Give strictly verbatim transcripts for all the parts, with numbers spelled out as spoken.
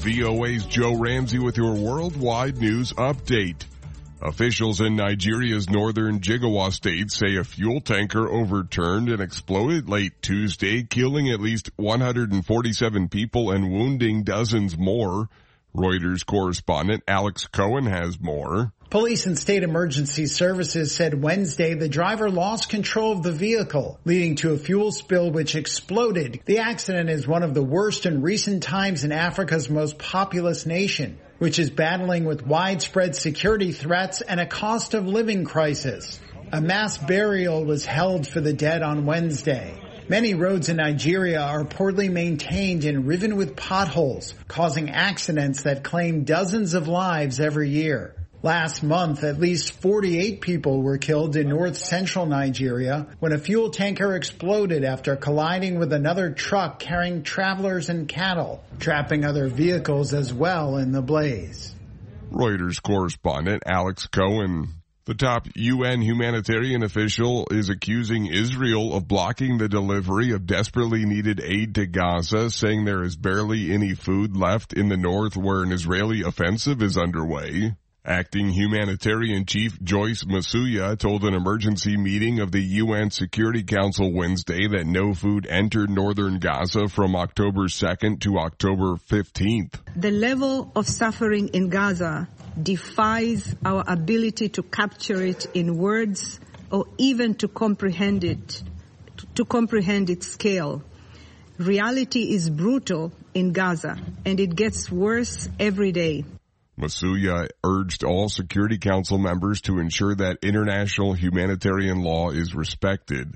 V O A's Joe Ramsey with your worldwide news update. Officials in Nigeria's northern Jigawa state say a fuel tanker overturned and exploded late Tuesday, killing at least one hundred forty-seven people and wounding dozens more. Reuters correspondent Alex Cohen has more. Police and state emergency services said Wednesday the driver lost control of the vehicle, leading to a fuel spill which exploded. The accident is one of the worst in recent times in Africa's most populous nation, which is battling with widespread security threats and a cost of living crisis. A mass burial was held for the dead on Wednesday. Many roads in Nigeria are poorly maintained and riven with potholes, causing accidents that claim dozens of lives every year. Last month, at least forty-eight people were killed in north-central Nigeria when a fuel tanker exploded after colliding with another truck carrying travelers and cattle, trapping other vehicles as well in the blaze. Reuters correspondent Alex Cohen. The top U N humanitarian official is accusing Israel of blocking the delivery of desperately needed aid to Gaza, saying there is barely any food left in the north where an Israeli offensive is underway. Acting Humanitarian Chief Joyce Masuya told an emergency meeting of the U N Security Council Wednesday that no food entered northern Gaza from October second to October fifteenth. The level of suffering in Gaza defies our ability to capture it in words or even to comprehend it, to comprehend its scale. Reality is brutal in Gaza, and it gets worse every day. Masuya urged all Security Council members to ensure that international humanitarian law is respected.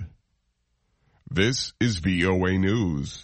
This is V O A News.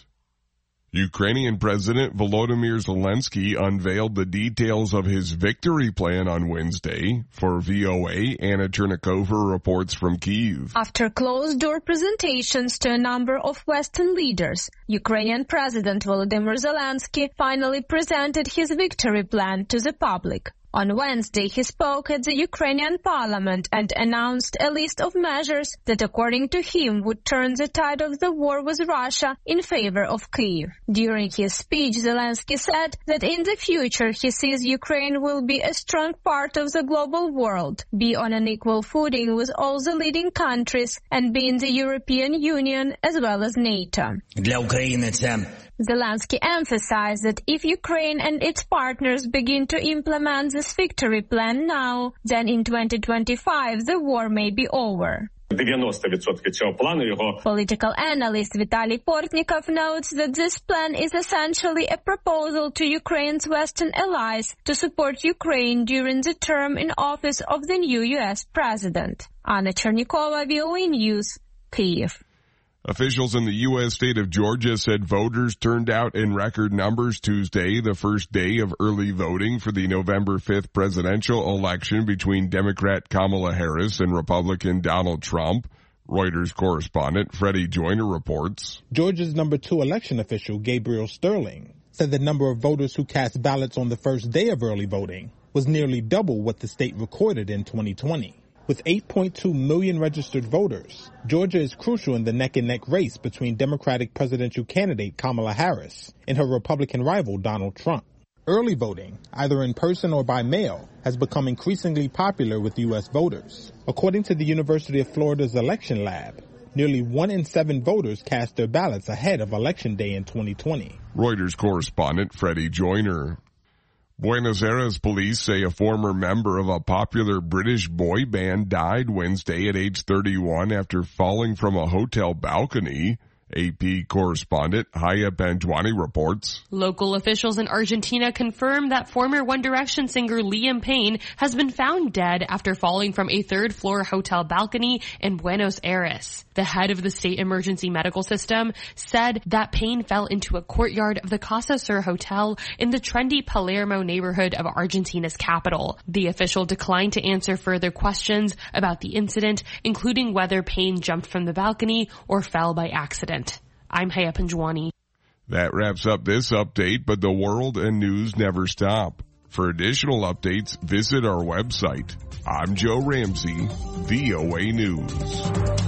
Ukrainian President Volodymyr Zelensky unveiled the details of his victory plan on Wednesday. For V O A, Anna Chernikova reports from Kyiv. After closed-door presentations to a number of Western leaders, Ukrainian President Volodymyr Zelensky finally presented his victory plan to the public. On Wednesday, he spoke at the Ukrainian parliament and announced a list of measures that, according to him, would turn the tide of the war with Russia in favor of Kyiv. During his speech, Zelensky said that in the future he sees Ukraine will be a strong part of the global world, be on an equal footing with all the leading countries, and be in the European Union as well as NATO. Для України це Zelensky emphasized that if Ukraine and its partners begin to implement this victory plan now, then in twenty twenty-five the war may be over. дев'яносто відсотків цього плану його. Political analyst Vitaly Portnikov notes that this plan is essentially a proposal to Ukraine's Western allies to support Ukraine during the term in office of the new U S president. Anna Chernikova, V O A News, Kyiv. Officials in the U S state of Georgia said voters turned out in record numbers Tuesday, the first day of early voting for the November fifth presidential election between Democrat Kamala Harris and Republican Donald Trump. Reuters correspondent Freddie Joyner reports. Georgia's number two election official, Gabriel Sterling, said the number of voters who cast ballots on the first day of early voting was nearly double what the state recorded in twenty twenty. With eight point two million registered voters, Georgia is crucial in the neck-and-neck race between Democratic presidential candidate Kamala Harris and her Republican rival Donald Trump. Early voting, either in person or by mail, has become increasingly popular with U S voters. According to the University of Florida's election lab, nearly one in seven voters cast their ballots ahead of Election Day in twenty twenty. Reuters correspondent Freddie Joyner. Buenos Aires police say a former member of a popular British boy band died Wednesday at age thirty-one after falling from a hotel balcony. A P correspondent Haya Panjwani reports. Local officials in Argentina confirm that former One Direction singer Liam Payne has been found dead after falling from a third-floor hotel balcony in Buenos Aires. The head of the state emergency medical system said that Payne fell into a courtyard of the Casa Sur Hotel in the trendy Palermo neighborhood of Argentina's capital. The official declined to answer further questions about the incident, including whether Payne jumped from the balcony or fell by accident. I'm Haya Panjwani. That wraps up this update, but the world and news never stop. For additional updates, visit our website. I'm Joe Ramsey, V O A News.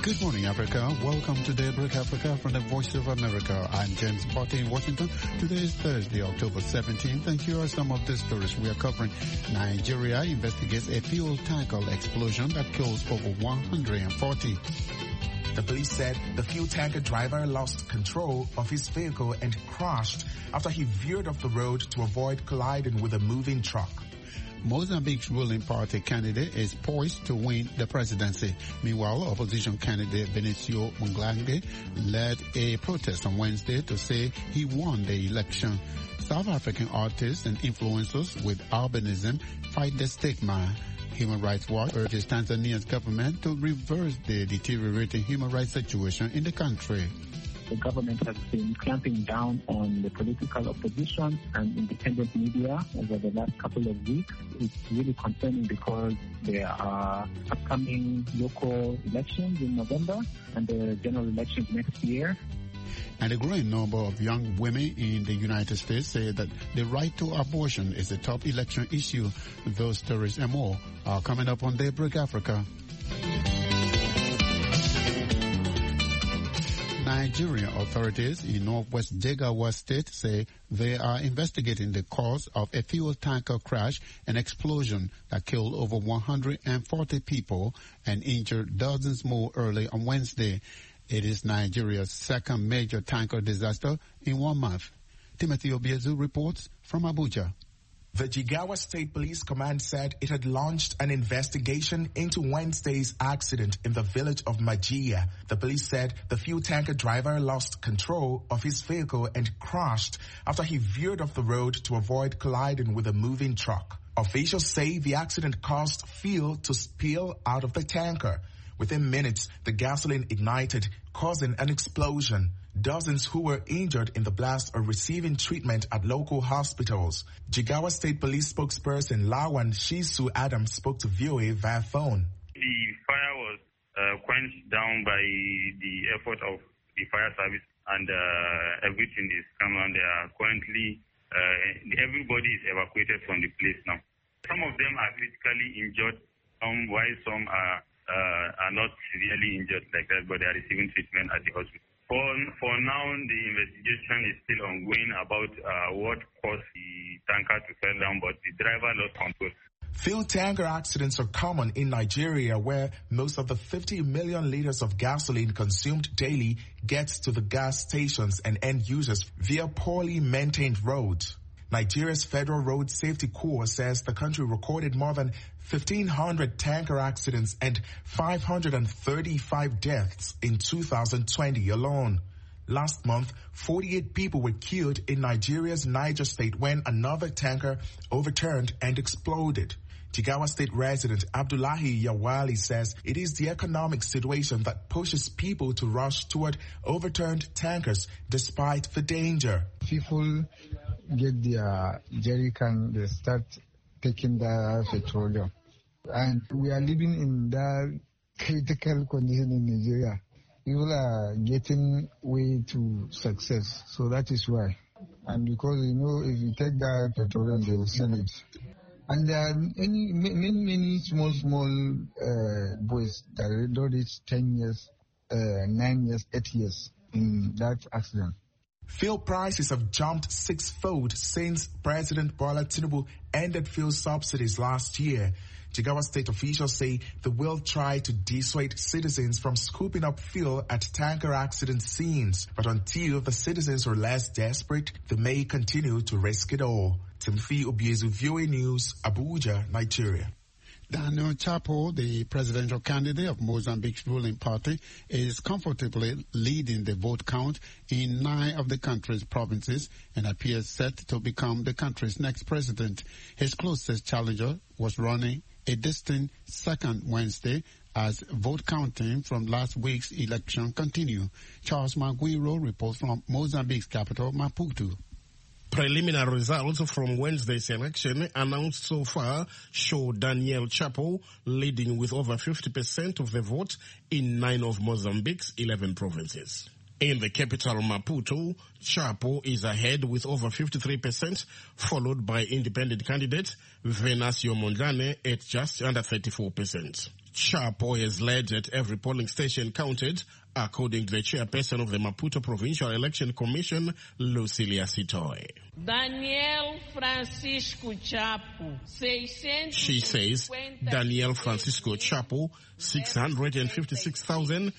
Good morning, Africa. Welcome to Daybreak Africa from the Voice of America. I'm James Botte in Washington. Today is Thursday, October seventeenth, and here are some of the stories we are covering. Nigeria investigates a fuel tanker explosion that kills over one hundred forty. The police said the fuel tanker driver lost control of his vehicle and crashed after he veered off the road to avoid colliding with a moving truck. Mozambique's ruling party candidate is poised to win the presidency. Meanwhile, opposition candidate Benicio Munglange led a protest on Wednesday to say he won the election. South African artists and influencers with albinism fight the stigma. Human Rights Watch urges Tanzania's government to reverse the deteriorating human rights situation in the country. The government has been clamping down on the political opposition and independent media over the last couple of weeks. It's really concerning because there are upcoming local elections in November and the general elections next year. And a growing number of young women in the United States say that the right to abortion is a top election issue. Those stories and more are coming up on Daybreak Africa. Nigerian authorities in northwest Jigawa State say they are investigating the cause of a fuel tanker crash and explosion that killed over one hundred forty people and injured dozens more early on Wednesday. It is Nigeria's second major tanker disaster in one month. Timothy Obiezu reports from Abuja. The Jigawa State Police Command said it had launched an investigation into Wednesday's accident in the village of Majia. The police said the fuel tanker driver lost control of his vehicle and crashed after he veered off the road to avoid colliding with a moving truck. Officials say the accident caused fuel to spill out of the tanker. Within minutes, the gasoline ignited, causing an explosion. Dozens who were injured in the blast are receiving treatment at local hospitals. Jigawa State Police spokesperson Lawan Shisu Adams spoke to V O A via phone. The fire was uh, quenched down by the effort of the fire service, and uh, everything is come on. They are currently, uh, everybody is evacuated from the place now. Some of them are critically injured, some while some are, uh, are not severely injured like that, but they are receiving treatment at the hospital. For, for now, the investigation is still ongoing about uh, what caused the tanker to fall down, but the driver lost control. Fuel tanker accidents are common in Nigeria, where most of the fifty million liters of gasoline consumed daily gets to the gas stations and end users via poorly maintained roads. Nigeria's Federal Road Safety Corps says the country recorded more than fifteen hundred tanker accidents and five hundred thirty-five deaths in two thousand twenty alone. Last month, forty-eight people were killed in Nigeria's Niger State when another tanker overturned and exploded. Jigawa State resident Abdullahi Yawali says it is the economic situation that pushes people to rush toward overturned tankers despite the danger. People get their jerry can, they start taking the petroleum. And we are living in that critical condition in Nigeria. People are getting way to success. So that is why. And because, you know, if you take the petroleum, they will sell it. And there are many, many, many small, small uh, boys that don't reach ten years, uh, nine years, eight years in that accident. Fuel prices have jumped sixfold since President Bola Tinubu ended fuel subsidies last year. Jigawa State officials say they will try to dissuade citizens from scooping up fuel at tanker accident scenes. But until the citizens are less desperate, they may continue to risk it all. Timothy Obiezu, V O A News, Abuja, Nigeria. Daniel Chapo, the presidential candidate of Mozambique's ruling party, is comfortably leading the vote count in nine of the country's provinces and appears set to become the country's next president. His closest challenger was running a distant second Wednesday as vote counting from last week's election continued. Charles Maguiro reports from Mozambique's capital, Maputo. Preliminary results from Wednesday's election announced so far show Daniel Chapo leading with over fifty percent of the vote in nine of Mozambique's eleven provinces. In the capital Maputo, Chapo is ahead with over fifty-three percent, followed by independent candidate Venancio Mondlane at just under thirty-four percent. Chapo has led at every polling station counted, according to the chairperson of the Maputo Provincial Election Commission, Lucilia Sitoy. Daniel Francisco Chapo, She says Daniel Francisco Chapo, six hundred fifty-six thousand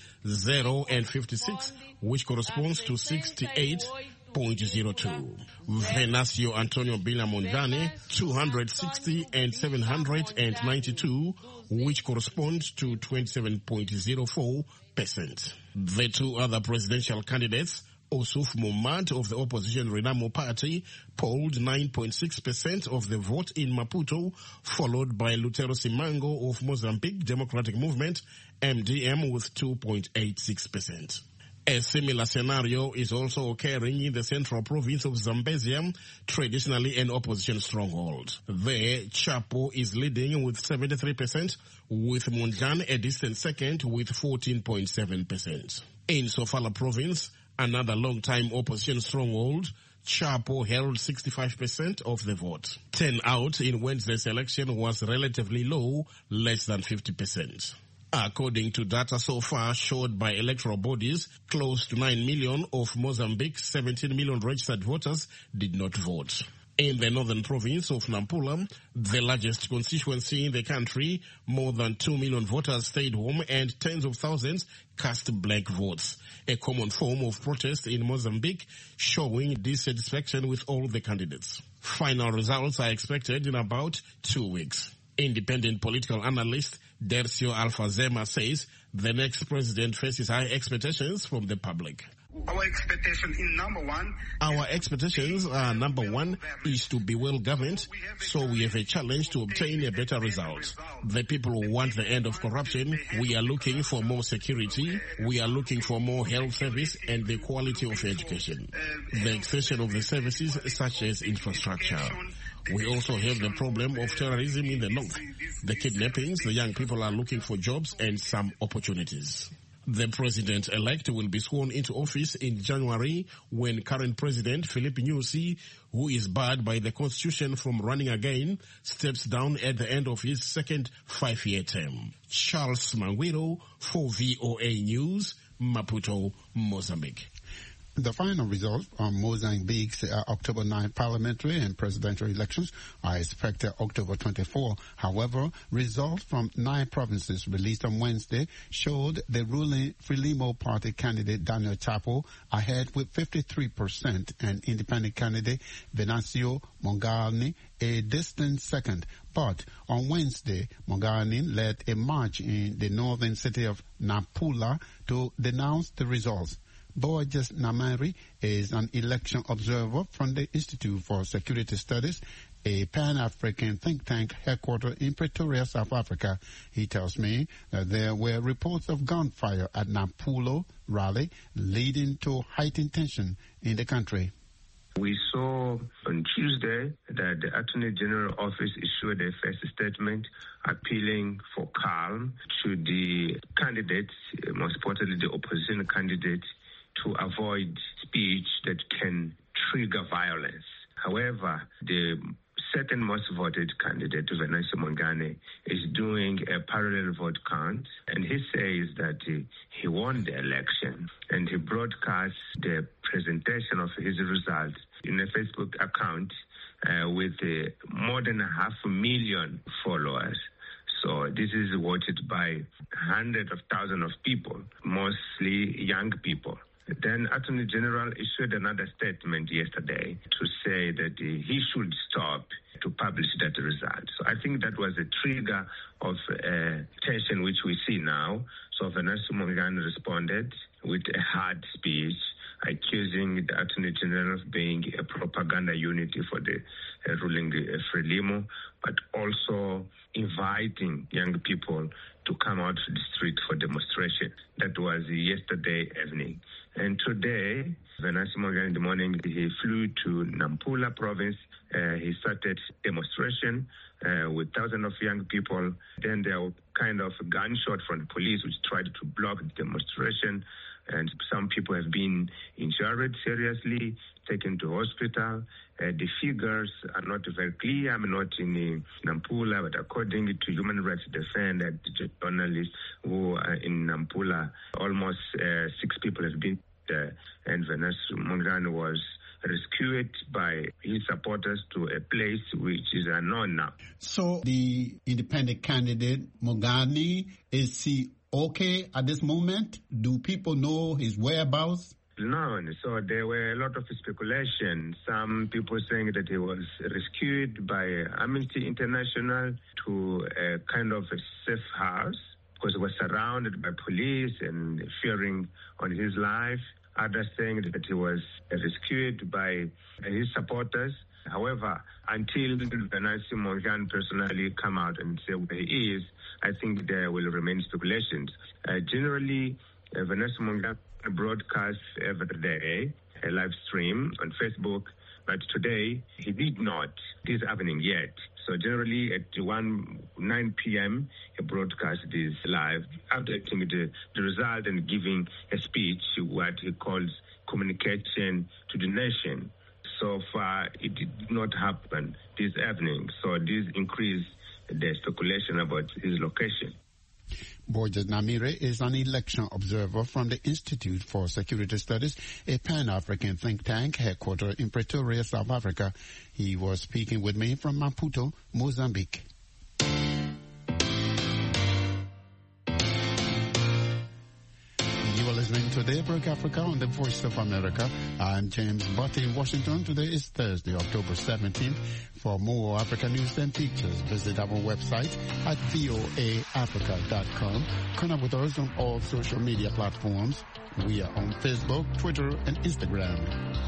fifty-six, which corresponds to sixty-eight point zero two. Venancio Antonio Bila Mondlane, two hundred sixty and seven hundred ninety-two, which corresponds to twenty-seven point zero four percent. The two other presidential candidates, Osuf Momad of the opposition Renamo Party, polled nine point six percent of the vote in Maputo, followed by Lutero Simango of Mozambique Democratic Movement, M D M, with two point eight six percent. A similar scenario is also occurring in the central province of Zambezia, traditionally an opposition stronghold. There, Chapo is leading with seventy-three percent, with Mondlane a distant second with fourteen point seven percent. In Sofala province, another long-time opposition stronghold, Chapo held sixty-five percent of the vote. Turnout in Wednesday's election was relatively low, less than fifty percent. According to data so far showed by electoral bodies, close to nine million of Mozambique's seventeen million registered voters did not vote. In the northern province of Nampula, the largest constituency in the country, more than two million voters stayed home and tens of thousands cast blank votes, a common form of protest in Mozambique, showing dissatisfaction with all the candidates. Final results are expected in about two weeks. Independent political analyst Dercio Alfazema says the next president faces high expectations from the public. Our expectation in number one. Our expectations are number one is to be well governed, so we have a challenge to obtain a better result. The people want the end of corruption. We are looking for more security. We are looking for more health service and the quality of education. The extension of the services such as infrastructure. We also have the problem of terrorism in the north. The kidnappings, the young people are looking for jobs and some opportunities. The president-elect will be sworn into office in January when current president Filipe Nyusi, who is barred by the constitution from running again, steps down at the end of his second five-year term. Charles Manguiro for V O A News, Maputo, Mozambique. The final results on Mozambique's uh, October ninth parliamentary and presidential elections are expected October twenty-fourth. However, results from nine provinces released on Wednesday showed the ruling Frelimo party candidate Daniel Chapo ahead with fifty-three percent and independent candidate Venancio Mondlane a distant second. But on Wednesday, Mondlane led a march in the northern city of Nampula to denounce the results. Borges Namari is an election observer from the Institute for Security Studies, a Pan-African think tank headquartered in Pretoria, South Africa. He tells me that there were reports of gunfire at Nampula rally, leading to heightened tension in the country. We saw on Tuesday that the Attorney General Office issued a first statement appealing for calm to the candidates, most importantly the opposition candidates, to avoid speech that can trigger violence. However, the second most voted candidate, Venancio Mondlane, is doing a parallel vote count, and he says that he, he won the election, and he broadcast the presentation of his results in a Facebook account uh, with uh, more than a half a million followers. So this is watched by hundreds of thousands of people, mostly young people. Then Attorney General issued another statement yesterday to say that uh, he should stop to publish that result. So I think that was a trigger of uh, tension which we see now. So Venancio Mondlane responded with a hard speech, accusing the Attorney General of being a propaganda unit for the uh, ruling uh, Frelimo, but also inviting young people to come out to the street for demonstration. That was yesterday evening. And today, Venancio Mondlane in the morning, he flew to Nampula province. Uh, he started demonstration uh, with thousands of young people. Then there were kind of a gunshot from the police which tried to block the demonstration. and some people have been injured seriously, taken to hospital. Uh, the figures are not very clear. I'm not in uh, Nampula, but according to Human Rights Defender, journalists who are in Nampula, almost uh, six people have been there, and Vanessa Mongani was rescued by his supporters to a place which is unknown now. So the independent candidate, Mongani, is he okay at this moment? Do people know his whereabouts? No, so there were a lot of speculation. Some people saying that he was rescued by Amnesty International to a kind of a safe house because he was surrounded by police and fearing on his life. Others saying that he was rescued by his supporters. However, until Vanessa Mongani personally come out and say where he is, I think there will remain speculations. Uh, generally, uh, Vanessa Mongani broadcasts every day a live stream on Facebook, but today he did not. It is happening yet. So generally at one nine p.m. he broadcasts this live, updating the, the result and giving a speech, what he calls communication to the nation. So far it did not happen this evening. So this increased the speculation about his location. Borges Namire is an election observer from the Institute for Security Studies, a Pan-African think tank headquartered in Pretoria, South Africa. He was speaking with me from Maputo, Mozambique. You are listening to Daybreak Africa on the Voice of America. I'm James Butte in Washington. Today is Thursday, October seventeenth. For more Africa news and features, visit our website at voa africa dot com. Connect with us on all social media platforms. We are on Facebook, Twitter, and Instagram.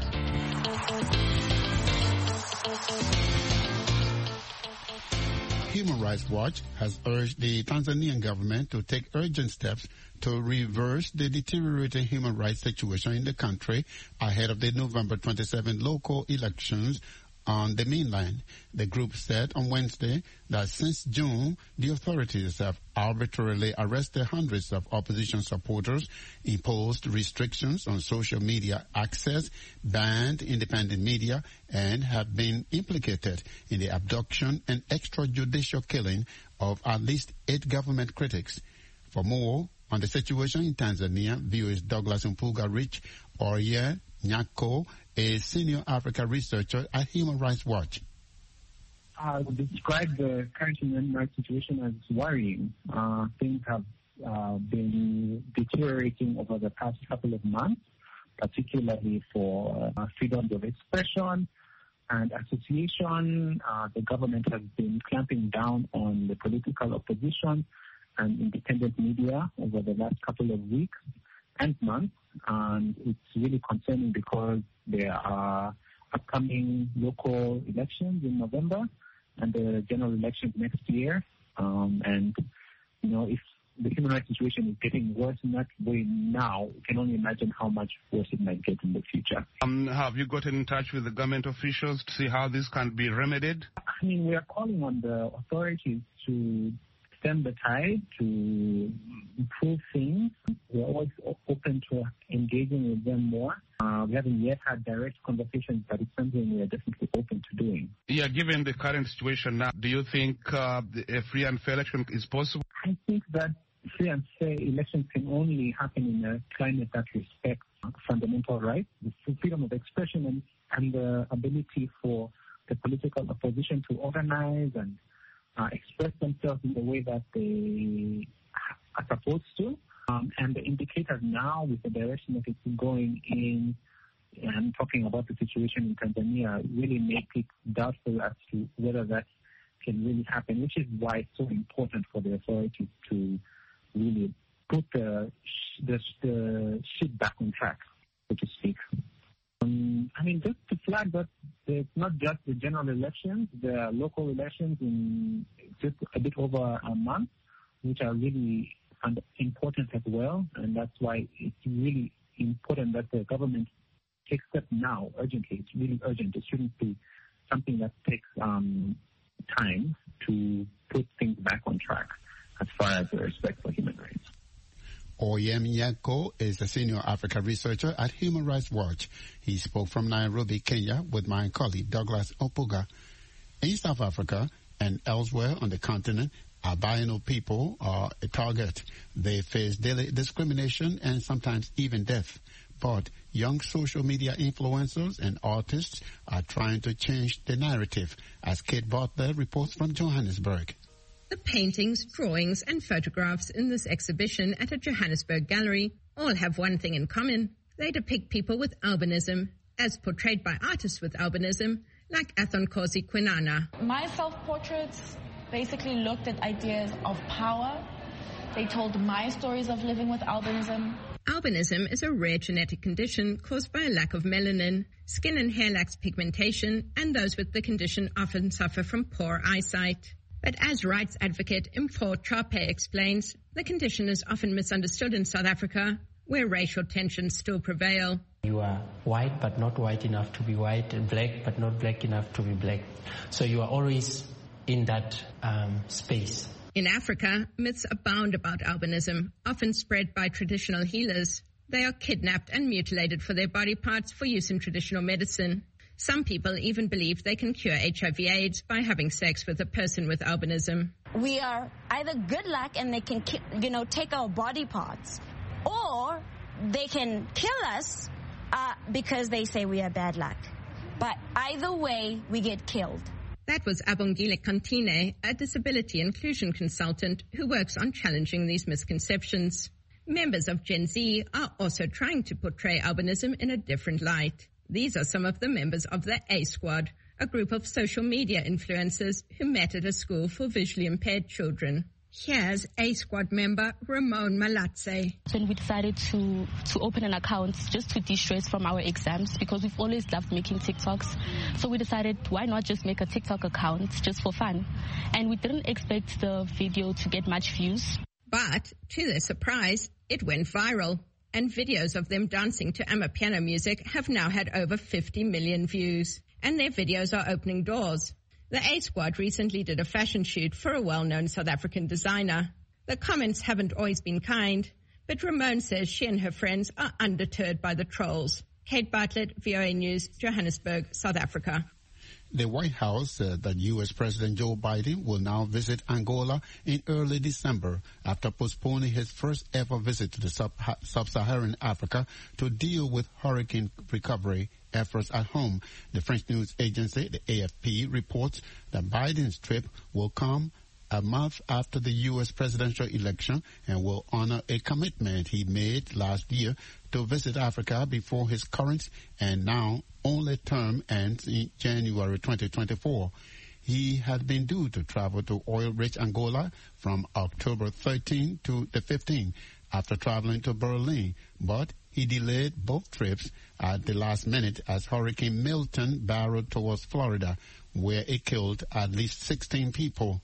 Human Rights Watch has urged the Tanzanian government to take urgent steps to reverse the deteriorating human rights situation in the country ahead of the November twenty-seventh local elections on the mainland. The group said on Wednesday that since June, the authorities have arbitrarily arrested hundreds of opposition supporters, imposed restrictions on social media access, banned independent media, and have been implicated in the abduction and extrajudicial killing of at least eight government critics. For more on the situation in Tanzania, V O A's Douglas Mpuga Rich Orie Nyako, a senior Africa researcher at Human Rights Watch. I would describe the current human rights situation as worrying. Uh, things have uh, been deteriorating over the past couple of months, particularly for uh, freedom of expression and association. Uh, the government has been clamping down on the political opposition and independent media over the last couple of weeks and months. And it's really concerning because there are upcoming local elections in November and the general elections next year. Um, and, you know, if the human rights situation is getting worse in that way now, you can only imagine how much worse it might get in the future. Um, have you gotten in touch with the government officials to see how this can be remedied? I mean, we are calling on the authorities to stem the tide, to improve things. We're always open to engaging with them more. Uh, we haven't yet had direct conversations, but it's something we are definitely open to doing. Yeah, given the current situation now, do you think uh, a free and fair election is possible? I think that free and fair elections can only happen in a climate that respects fundamental rights, the freedom of expression, and, and the ability for the political opposition to organize and Uh, express themselves in the way that they are supposed to. Um, and the indicators now, with the direction that it's going in, and talking about the situation in Tanzania, really make it doubtful as to whether that can really happen, which is why it's so important for the authorities to really put the, the, the ship back on track, so to speak. Um, I mean, just to flag that it's not just the general elections, there are local elections in just a bit over a month, which are really important as well. And that's why it's really important that the government takes steps now, urgently. It's really urgent. It shouldn't be something that takes um, time to put things back on track as far as the respect for human rights. Oyemyeko is a senior Africa researcher at Human Rights Watch. He spoke from Nairobi, Kenya, with my colleague Douglas Opoga. In South Africa and elsewhere on the continent, albino people are a target. They face daily discrimination and sometimes even death. But young social media influencers and artists are trying to change the narrative, as Kate Butler reports from Johannesburg. The paintings, drawings and photographs in this exhibition at a Johannesburg gallery all have one thing in common. They depict people with albinism, as portrayed by artists with albinism, like Athonkosi Kwinana. My self-portraits basically looked at ideas of power. They told my stories of living with albinism. Albinism is a rare genetic condition caused by a lack of melanin. Skin and hair lacks pigmentation, and those with the condition often suffer from poor eyesight. But as rights advocate Mpho Chape explains, the condition is often misunderstood in South Africa, where racial tensions still prevail. You are white but not white enough to be white, and black but not black enough to be black. So you are always in that um, space. In Africa, myths abound about albinism, often spread by traditional healers. They are kidnapped and mutilated for their body parts for use in traditional medicine. Some people even believe they can cure H I V AIDS by having sex with a person with albinism. We are either good luck and they can, you know, take our body parts, or they can kill us uh, because they say we are bad luck. But either way, we get killed. That was Abongile Kantine, a disability inclusion consultant who works on challenging these misconceptions. Members of Gen Z are also trying to portray albinism in a different light. These are some of the members of the A Squad, a group of social media influencers who met at a school for visually impaired children. Here's A Squad member Ramon Malatse. When we decided to, to open an account just to de-stress from our exams, because we've always loved making TikToks, so we decided why not just make a TikTok account just for fun. And we didn't expect the video to get much views. But to their surprise, it went viral. And videos of them dancing to Amapiano music have now had over fifty million views. And their videos are opening doors. The A Squad recently did a fashion shoot for a well-known South African designer. The comments haven't always been kind, but Ramon says she and her friends are undeterred by the trolls. Kate Bartlett, V O A News, Johannesburg, South Africa. The White House said that U S President Joe Biden will now visit Angola in early December after postponing his first ever visit to the sub-Saharan Africa to deal with hurricane recovery efforts at home. The French news agency, the A F P, reports that Biden's trip will come a month after the U S presidential election and will honor a commitment he made last year to visit Africa before his current and now only term ends in January twenty twenty-four. He had been due to travel to oil-rich Angola from October thirteenth to the fifteenth after traveling to Berlin, but he delayed both trips at the last minute as Hurricane Milton barreled towards Florida, where it killed at least sixteen people.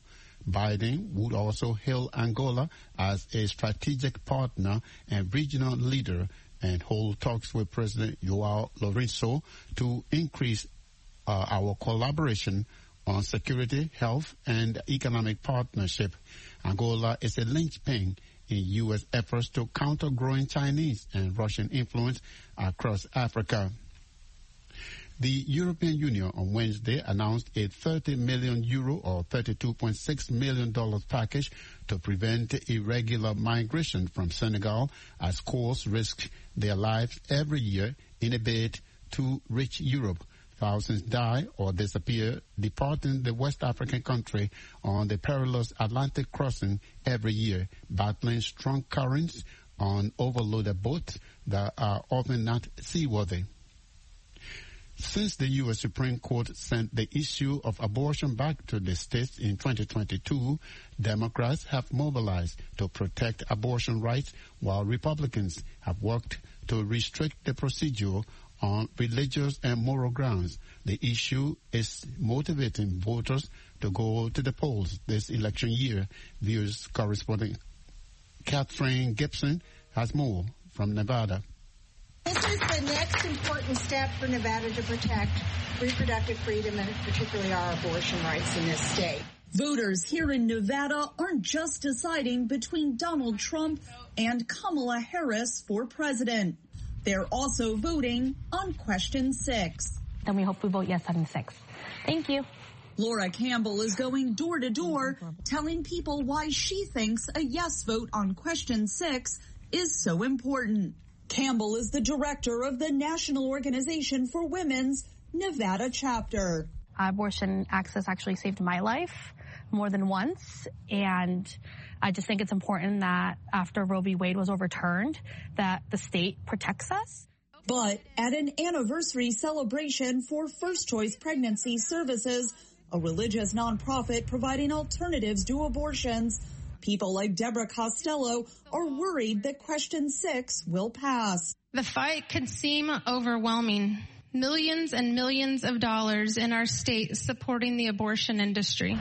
Biden would also hail Angola as a strategic partner and regional leader and hold talks with President João Lourenço to increase uh, our collaboration on security, health, and economic partnership. Angola is a linchpin in U S efforts to counter growing Chinese and Russian influence across Africa. The European Union on Wednesday announced a thirty million euro or thirty-two point six million dollars package to prevent irregular migration from Senegal as schools risk their lives every year in a bid to reach Europe. Thousands die or disappear departing the West African country on the perilous Atlantic crossing every year, battling strong currents on overloaded boats that are often not seaworthy. Since the U S Supreme Court sent the issue of abortion back to the states in twenty twenty-two, Democrats have mobilized to protect abortion rights, while Republicans have worked to restrict the procedure on religious and moral grounds. The issue is motivating voters to go to the polls this election year. Viewers correspondent Catherine Gibson has more from Nevada. This is the next important step for Nevada to protect reproductive freedom and particularly our abortion rights in this state. Voters here in Nevada aren't just deciding between Donald Trump and Kamala Harris for president. They're also voting on question six. Then we hope we vote yes on six. Thank you. Laura Campbell is going door to door, telling people why she thinks a yes vote on question six is so important. Campbell is the director of the National Organization for Women's Nevada chapter. Abortion access actually saved my life more than once, and I just think it's important that after Roe v. Wade was overturned, that the state protects us. But at an anniversary celebration for First Choice Pregnancy Services, a religious nonprofit providing alternatives to abortions, people like Deborah Costello are worried that question six will pass. The fight could seem overwhelming. Millions and millions of dollars in our state supporting the abortion industry.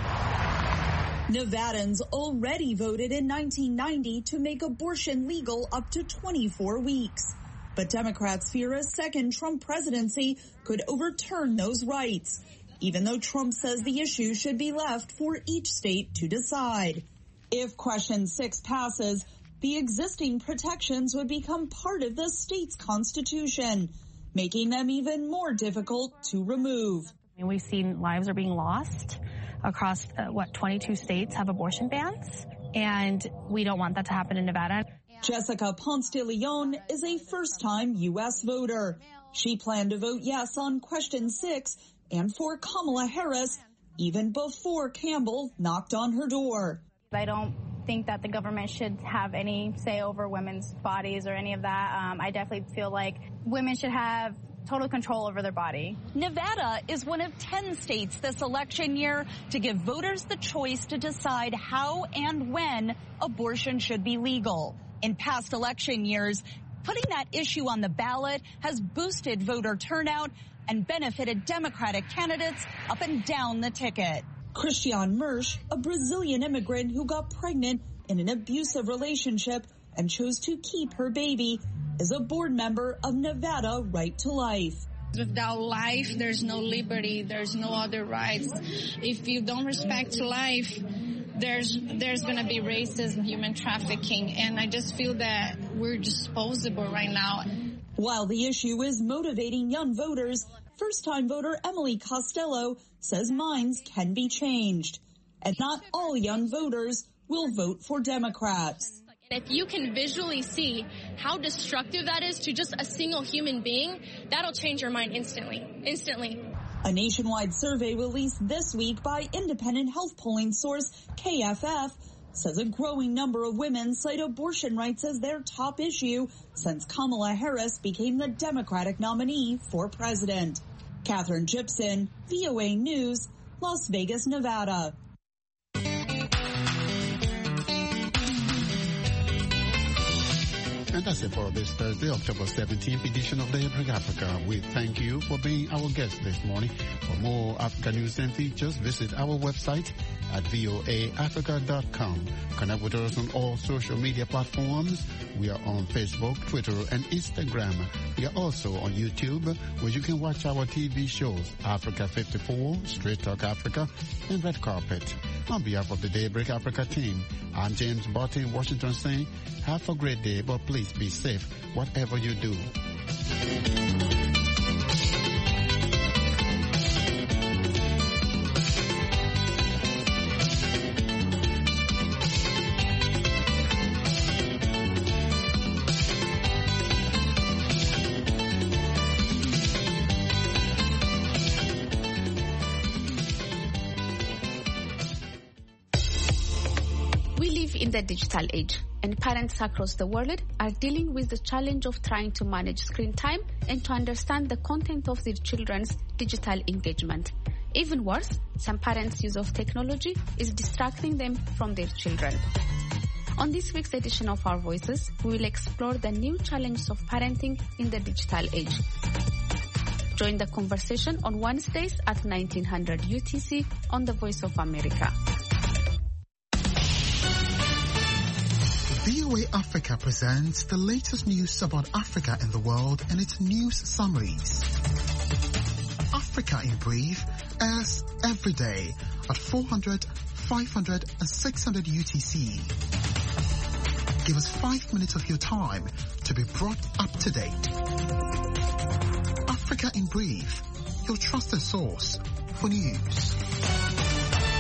Nevadans already voted in nineteen ninety to make abortion legal up to twenty-four weeks. But Democrats fear a second Trump presidency could overturn those rights, even though Trump says the issue should be left for each state to decide. If question six passes, the existing protections would become part of the state's constitution, making them even more difficult to remove. We've seen lives are being lost across, uh, what, twenty-two states have abortion bans, and we don't want that to happen in Nevada. Jessica Ponce de Leon is a first-time U S voter. She planned to vote yes on question six and for Kamala Harris even before Campbell knocked on her door. I don't think that the government should have any say over women's bodies or any of that. Um, I definitely feel like women should have total control over their body. Nevada is one of ten states this election year to give voters the choice to decide how and when abortion should be legal. In past election years, putting that issue on the ballot has boosted voter turnout and benefited Democratic candidates up and down the ticket. Christiane Mersch, a Brazilian immigrant who got pregnant in an abusive relationship and chose to keep her baby, is a board member of Nevada Right to Life. Without life, there's no liberty, there's no other rights. If you don't respect life, there's there's going to be racism, human trafficking, and I just feel that we're disposable right now. While the issue is motivating young voters, first-time voter Emily Costello says minds can be changed, and not all young voters will vote for Democrats. If you can visually see how destructive that is to just a single human being, that'll change your mind instantly, instantly. A nationwide survey released this week by independent health polling source K F F says a growing number of women cite abortion rights as their top issue since Kamala Harris became the Democratic nominee for president. Catherine Gibson, V O A News, Las Vegas, Nevada. And that's it for this Thursday, October seventeenth edition of Daybreak Africa. We thank you for being our guest this morning. For more Africa news and features, visit our website at voa africa dot com. Connect with us on all social media platforms. We are on Facebook, Twitter, and Instagram. We are also on YouTube, where you can watch our T V shows, Africa fifty-four, Straight Talk Africa, and Red Carpet. On behalf of the Daybreak Africa team, I'm James Barton in Washington saying, have a great day, but please be safe, whatever you do. In the digital age, and parents across the world are dealing with the challenge of trying to manage screen time and to understand the content of their children's digital engagement. Even worse, some parents' use of technology is distracting them from their children. On this week's edition of Our Voices, we will explore the new challenges of parenting in the digital age. Join the conversation on Wednesdays at nineteen hundred U T C on The Voice of America. V O A Africa presents the latest news about Africa and the world and its news summaries. Africa in Brief airs every day at four hundred, five hundred and six hundred U T C. Give us five minutes of your time to be brought up to date. Africa in Brief, your trusted source for news.